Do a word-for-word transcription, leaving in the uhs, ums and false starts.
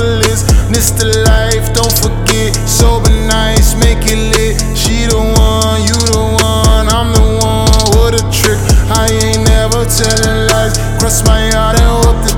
list. This the life, don't forget. Sober nights, make it lit. She the one, you the one, I'm the one. What a trick, I ain't never telling lies. Cross my heart and hope the